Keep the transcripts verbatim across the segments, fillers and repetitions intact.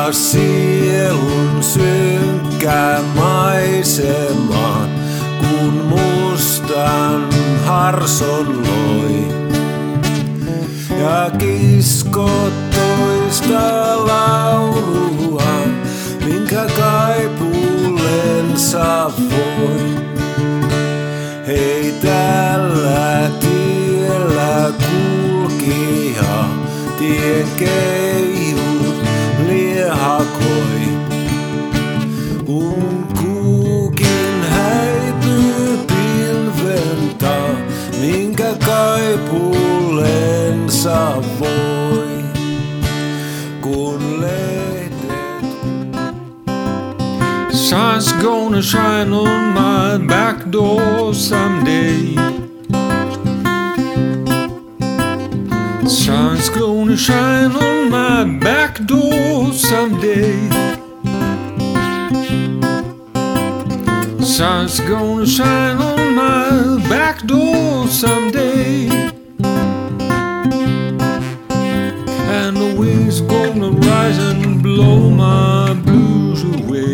ja sielun synkkään maisemaan, kun mustan harson loi. Ja kiskot toista laulua, minkä kaipuullensa voi. Hei, tällä tiellä kulkija, tien keihut liehakoi. Kun kuukin häipyy pilven taa, minkä kaipuullensa voi. Kun lehdet Sun's gonna shine on my back door someday. Sun's gonna shine on my back door someday. Sun's gonna shine on my back door someday. And the wind's gonna rise and blow my blues away.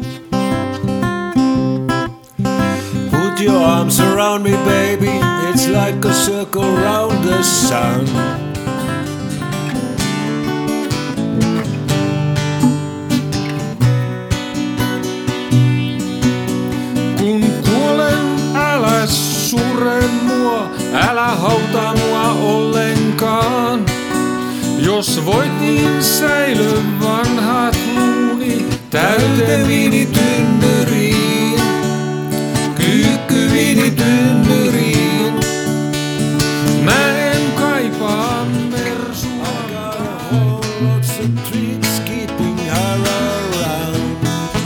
Put your arms around me, baby, it's like a circle round the sun. Kun kuolen, älä surre mua, älä hautaa mua ollenkaan. Jos voit, niin säilö vanhat luuni täyteen viinitynnyriin, kyykky viinitynnyriin. Mä en kaipaa mersua. I got a whole lots of tricks keeping her around.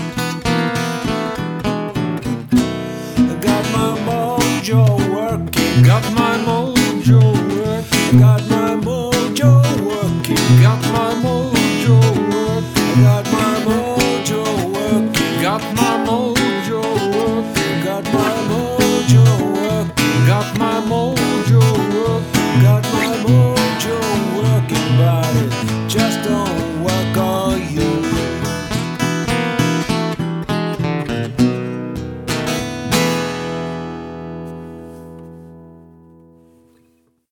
I got my mojo working, Got my mojo working. got my